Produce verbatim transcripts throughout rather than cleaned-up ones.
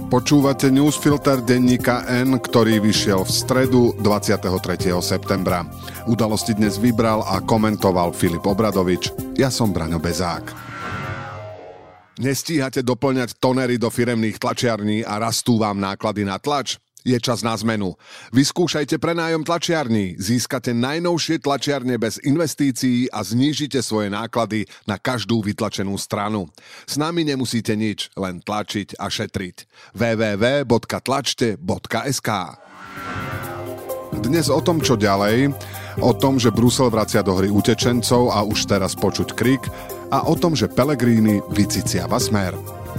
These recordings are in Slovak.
Počúvate newsfilter denníka N, ktorý vyšiel v stredu dvadsiateho tretieho septembra. Udalosti dnes vybral a komentoval Filip Obradovič. Ja som Braňo Bezák. Nestíhate doplňať tonery do firemných tlačiarní a rastú vám náklady na tlač? Je čas na zmenu. Vyskúšajte prenájom tlačiarní, získate najnovšie tlačiarne bez investícií a znížite svoje náklady na každú vytlačenú stranu. S nami nemusíte nič, len tlačiť a šetriť. w w w bodka tlačte bodka es ká. Dnes o tom, čo ďalej, o tom, že Brusel vracia do hry utečencov a už teraz počuť krik, a o tom, že Pellegrini vyciciava Smer.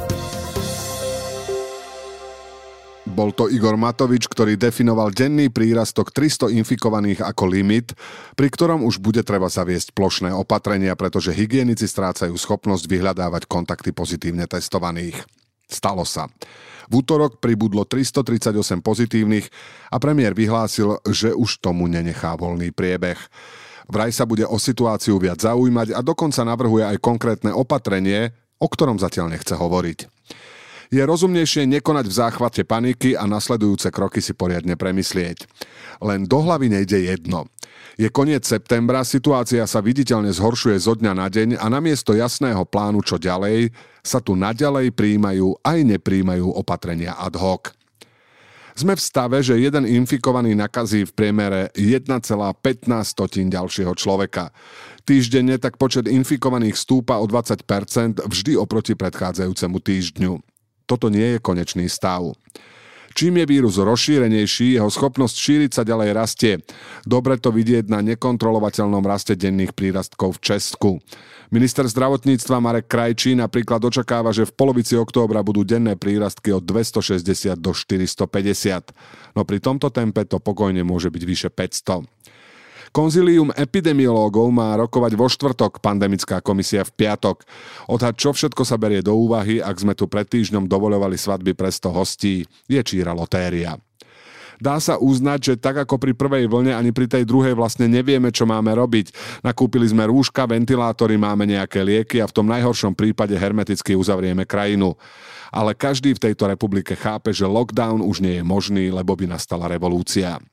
Bol to Igor Matovič, ktorý definoval denný prírastok tristo infikovaných ako limit, pri ktorom už bude treba zaviesť plošné opatrenia, pretože hygienici strácajú schopnosť vyhľadávať kontakty pozitívne testovaných. Stalo sa. V útorok pribudlo tristotridsaťosem pozitívnych a premiér vyhlásil, že už tomu nenechá voľný priebeh. Vraj sa bude o situáciu viac zaujímať a dokonca navrhuje aj konkrétne opatrenie, o ktorom zatiaľ nechce hovoriť. Je rozumnejšie nekonať v záchvate paniky a nasledujúce kroky si poriadne premyslieť. Len do hlavy nejde jedno. Je koniec septembra, situácia sa viditeľne zhoršuje zo dňa na deň a namiesto jasného plánu čo ďalej, sa tu naďalej prijímajú aj nepríjmajú opatrenia ad hoc. Sme v stave, že jeden infikovaný nakazí v priemere jeden celá pätnásť ďalšieho človeka. Týždenne tak počet infikovaných stúpa o dvadsať percent vždy oproti predchádzajúcemu týždňu. Toto nie je konečný stav. Čím je vírus rozšírenejší, jeho schopnosť šíriť sa ďalej rastie. Dobre to vidieť na nekontrolovateľnom raste denných prírastkov v Česku. Minister zdravotníctva Marek Krajčí napríklad očakáva, že v polovici októbra budú denné prírastky od dvestošesťdesiat do štyristopäťdesiat. No pri tomto tempe to pokojne môže byť vyše päťsto. Konzílium epidemiológov má rokovať vo štvrtok, pandemická komisia v piatok. Odhad, čo všetko sa berie do úvahy, ak sme tu pred týždňom dovoľovali svadby pre sto hostí, je číra lotéria. Dá sa uznať, že tak ako pri prvej vlne, ani pri tej druhej vlastne nevieme, čo máme robiť. Nakúpili sme rúška, ventilátory, máme nejaké lieky a v tom najhoršom prípade hermeticky uzavrieme krajinu. Ale každý v tejto republike chápe, že lockdown už nie je možný, lebo by nastala revolúcia.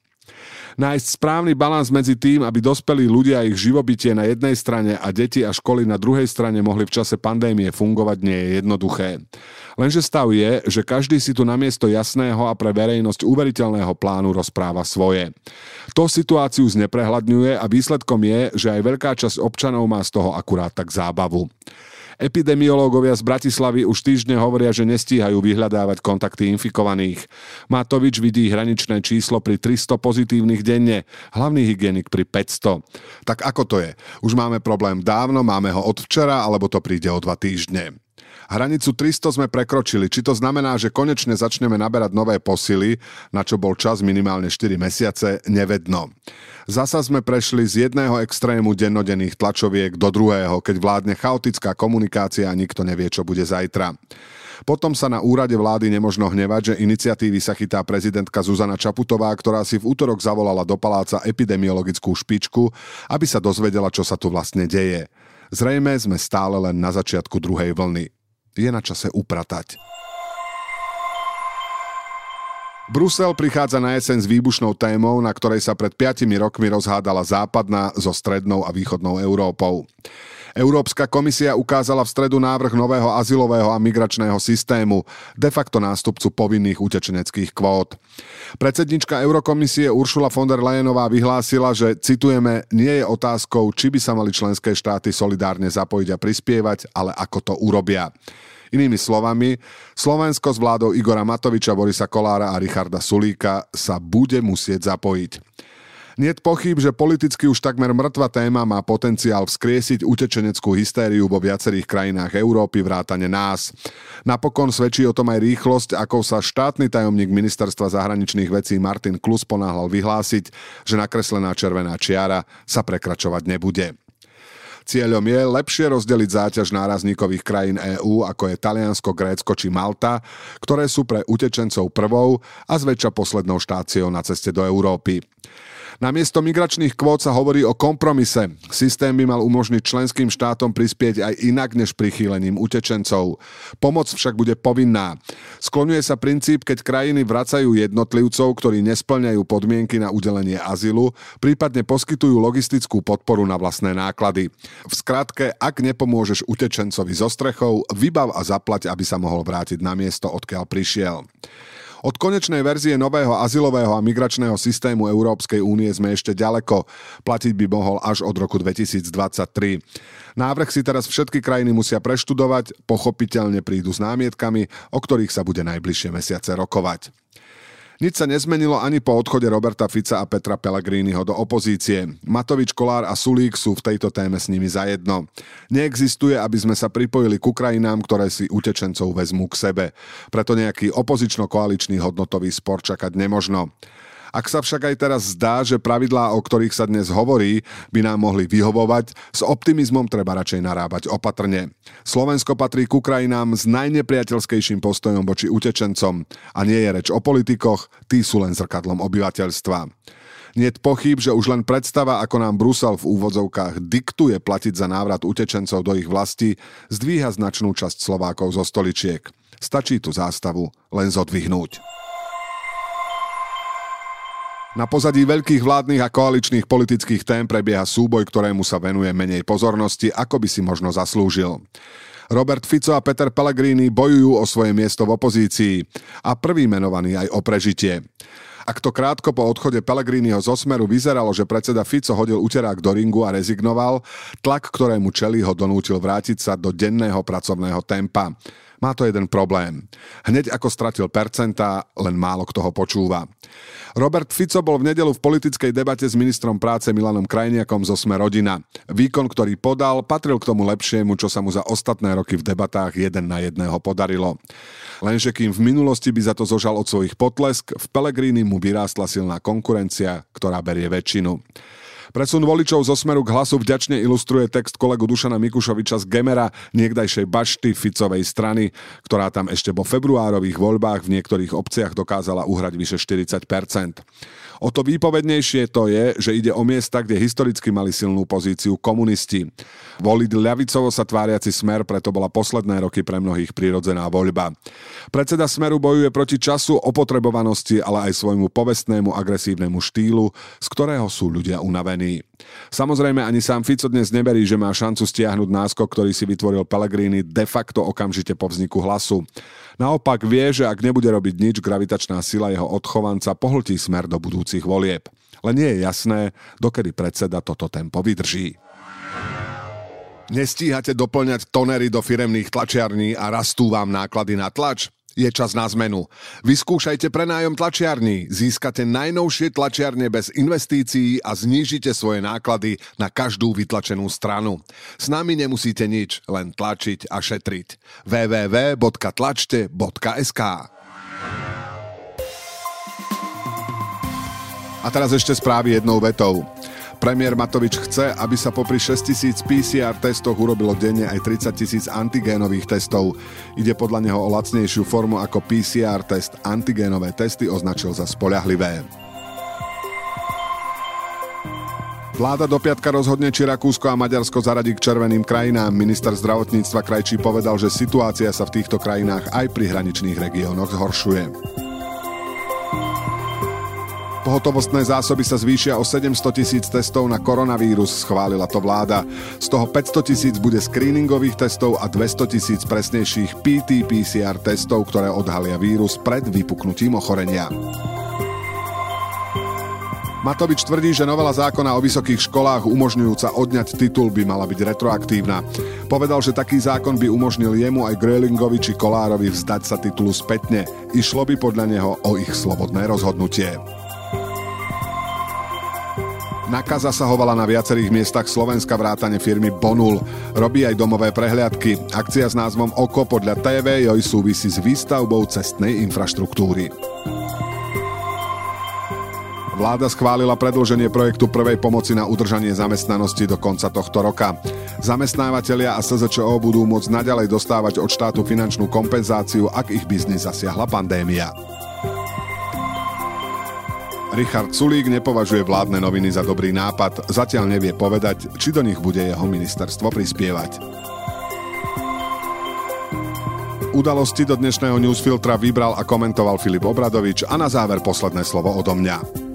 Nájsť správny balans medzi tým, aby dospelí ľudia a ich živobytie na jednej strane a deti a školy na druhej strane mohli v čase pandémie fungovať, nie je jednoduché. Lenže stav je, že každý si tu namiesto jasného a pre verejnosť uveriteľného plánu rozpráva svoje. To situáciu zneprehľadňuje a výsledkom je, že aj veľká časť občanov má z toho akurát tak zábavu. Epidemiológovia z Bratislavy už týždne hovoria, že nestíhajú vyhľadávať kontakty infikovaných. Matovič vidí hraničné číslo pri tristo pozitívnych denne, hlavný hygienik pri päťsto. Tak ako to je? Už máme problém dávno, máme ho od včera, alebo to príde o dva týždne? Hranicu tristo sme prekročili. Či to znamená, že konečne začneme naberať nové posily, na čo bol čas minimálne štyri mesiace, nevedno. Zasa sme prešli z jedného extrému dennodenných tlačoviek do druhého, keď vládne chaotická komunikácia a nikto nevie, čo bude zajtra. Potom sa na úrade vlády nemožno hnevať, že iniciatívy sa chytá prezidentka Zuzana Čaputová, ktorá si v útorok zavolala do paláca epidemiologickú špičku, aby sa dozvedela, čo sa tu vlastne deje. Zrejme sme stále len na začiatku druhej vlny. Je na čase upratať. Brusel prichádza na jeseň s výbušnou témou, na ktorej sa pred piatimi rokmi rozhádala západná so strednou a východnou Európou. Európska komisia ukázala v stredu návrh nového azylového a migračného systému, de facto nástupcu povinných utečeneckých kvót. Predsednička Eurokomisie Ursula von der Leyenová vyhlásila, že, citujeme, nie je otázkou, či by sa mali členské štáty solidárne zapojiť a prispievať, ale ako to urobia. Inými slovami, Slovensko s vládou Igora Matoviča, Borisa Kollára a Richarda Sulíka sa bude musieť zapojiť. Niet pochýb, že politicky už takmer mŕtva téma má potenciál vzkriesiť utečeneckú hystériu vo viacerých krajinách Európy vrátane nás. Napokon svedčí o tom aj rýchlosť, akou sa štátny tajomník ministerstva zahraničných vecí Martin Klus ponáhľal vyhlásiť, že nakreslená červená čiara sa prekračovať nebude. Cieľom je lepšie rozdeliť záťaž nárazníkových krajín EÚ, ako je Taliansko, Grécko či Malta, ktoré sú pre utečencov prvou a zväčša poslednou štáciou na ceste do Európy. Namiesto migračných kvót sa hovorí o kompromise. Systém by mal umožniť členským štátom prispieť aj inak než prichýlením utečencov. Pomoc však bude povinná. Skloňuje sa princíp, keď krajiny vracajú jednotlivcov, ktorí nespĺňajú podmienky na udelenie azylu, prípadne poskytujú logistickú podporu na vlastné náklady. V skratke, ak nepomôžeš utečencovi so strechou, vybav a zaplať, aby sa mohol vrátiť na miesto, odkiaľ prišiel. Od konečnej verzie nového azylového a migračného systému Európskej únie sme ešte ďaleko. Platiť by mohol až od roku dvetisícdvadsaťtri. Návrh si teraz všetky krajiny musia preštudovať, pochopiteľne prídu s námietkami, o ktorých sa bude najbližšie mesiace rokovať. Nič sa nezmenilo ani po odchode Roberta Fica a Petra Pellegriniho do opozície. Matovič, Kollár a Sulík sú v tejto téme s nimi zajedno. Neexistuje, aby sme sa pripojili k krajinám, ktoré si utečencov vezmú k sebe. Preto nejaký opozično-koaličný hodnotový spor čakať nemožno. Ak sa však aj teraz zdá, že pravidlá, o ktorých sa dnes hovorí, by nám mohli vyhovovať, s optimizmom treba radšej narábať opatrne. Slovensko patrí k krajinám s najnepriateľskejším postojom voči utečencom. A nie je reč o politikoch, tí sú len zrkadlom obyvateľstva. Niet pochýb, že už len predstava, ako nám Brusel v úvodzovkách diktuje platiť za návrat utečencov do ich vlasti, zdvíha značnú časť Slovákov zo stoličiek. Stačí tú zástavu len zodvihnúť. Na pozadí veľkých vládnych a koaličných politických tém prebieha súboj, ktorému sa venuje menej pozornosti, ako by si možno zaslúžil. Robert Fico a Peter Pellegrini bojujú o svoje miesto v opozícii a prvý menovaný aj o prežitie. Ak to krátko po odchode Pellegriniho zo Smeru vyzeralo, že predseda Fico hodil uterák do ringu a rezignoval, tlak, ktorému čelí, ho donútil vrátiť sa do denného pracovného tempa. Má to jeden problém. Hneď ako stratil percentá, len málo kto ho počúva. Robert Fico bol v nedeľu v politickej debate s ministrom práce Milanom Krajniakom zo Sme rodina. Výkon, ktorý podal, patril k tomu lepšiemu, čo sa mu za ostatné roky v debatách jeden na jedného podarilo. Lenže kým v minulosti by za to zožal od svojich potlesk, v Pellegrini mu vyrástla silná konkurencia, ktorá berie väčšinu. Presun voličov zo Smeru k Hlasu vďačne ilustruje text kolegu Dušana Mikušoviča z Gemera, niekdajšej bašty Ficovej strany, ktorá tam ešte vo februárových voľbách v niektorých obciach dokázala uhrať vyše štyridsať percent. O to výpovednejšie to je, že ide o miesta, kde historicky mali silnú pozíciu komunisti. Voliť ľavicovo sa tváriaci Smer preto bola posledné roky pre mnohých prirodzená voľba. Predseda Smeru bojuje proti času, opotrebovanosti, ale aj svojmu povestnému agresívnemu štýlu, z ktorého sú ľudia unavení. Samozrejme ani sám Fico dnes neverí, že má šancu stiahnuť náskok, ktorý si vytvoril Pellegrini de facto okamžite po vzniku Hlasu. Naopak vie, že ak nebude robiť nič, gravitačná sila jeho odchovanca pohltí Smer do budúcich volieb. Len nie je jasné, dokedy predseda toto tempo vydrží. Nestíhate doplňať tonery do firemných tlačiarní a rastú vám náklady na tlač? Je čas na zmenu. Vyskúšajte prenájom tlačiarní, získate najnovšie tlačiarne bez investícií a znížite svoje náklady na každú vytlačenú stranu. S nami nemusíte nič, len tlačiť a šetriť. w w w bodka tlačte bodka es ká A teraz ešte správy jednou vetou. Premiér Matovič chce, aby sa popri šesťtisíc pé cé er testoch urobilo denne aj tridsaťtisíc antigénových testov. Ide podľa neho o lacnejšiu formu ako pé cé er test. Antigénové testy označil za spoľahlivé. Vláda do piatka rozhodne, či Rakúsko a Maďarsko zaradí k červeným krajinám. Minister zdravotníctva Krajčí povedal, že situácia sa v týchto krajinách aj pri hraničných regiónoch zhoršuje. Pohotovostné zásoby sa zvýšia o sedemsto tisíc testov na koronavírus, schválila to vláda. Z toho päťsto tisíc bude screeningových testov a dvesto tisíc presnejších pé té pé cé er testov, ktoré odhalia vírus pred vypuknutím ochorenia. Matovič tvrdí, že novela zákona o vysokých školách umožňujúca odňať titul by mala byť retroaktívna. Povedal, že taký zákon by umožnil jemu aj Grölingovi či Kollárovi vzdať sa titulu spätne. Išlo by podľa neho o ich slobodné rozhodnutie. Nakaza zasahovala na viacerých miestach Slovenska vrátane firmy Bonul. Robí aj domové prehliadky. Akcia s názvom Oko podľa té vé Joj súvisí s výstavbou cestnej infraštruktúry. Vláda schválila predĺženie projektu prvej pomoci na udržanie zamestnanosti do konca tohto roka. Zamestnávateľia a es zet č o budú môcť naďalej dostávať od štátu finančnú kompenzáciu, ak ich biznis zasiahla pandémia. Richard Sulík nepovažuje vládne noviny za dobrý nápad, zatiaľ nevie povedať, či do nich bude jeho ministerstvo prispievať. Udalosti do dnešného newsfiltra vybral a komentoval Filip Obradovič a na záver posledné slovo odo mňa.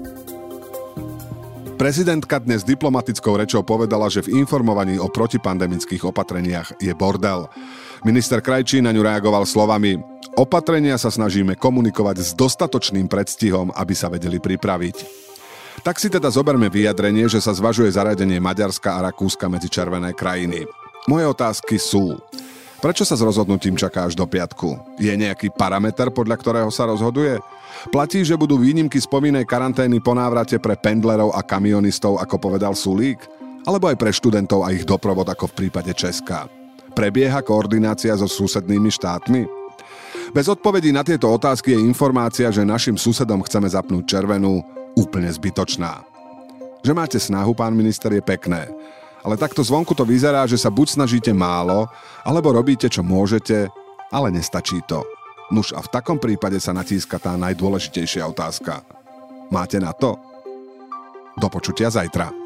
Prezidentka dnes diplomatickou rečou povedala, že v informovaní o protipandemických opatreniach je bordel. Minister Krajčí na ňu reagoval slovami: opatrenia sa snažíme komunikovať s dostatočným predstihom, aby sa vedeli pripraviť. Tak si teda zoberme vyjadrenie, že sa zvažuje zaradenie Maďarska a Rakúska medzi červené krajiny. Moje otázky sú: prečo sa s rozhodnutím čaká až do piatku? Je nejaký parameter, podľa ktorého sa rozhoduje? Platí, že budú výnimky z povinnej karantény po návrate pre pendlerov a kamionistov, ako povedal Sulík? Alebo aj pre študentov a ich doprovod, ako v prípade Česka? Prebieha koordinácia so susednými štátmi? Bez odpovedí na tieto otázky je informácia, že našim susedom chceme zapnúť červenú, úplne zbytočná. Že máte snahu, pán minister, je pekné. Ale takto zvonku to vyzerá, že sa buď snažíte málo, alebo robíte, čo môžete, ale nestačí to. Nuž a v takom prípade sa natíska tá najdôležitejšia otázka. Máte na to? Do počutia zajtra.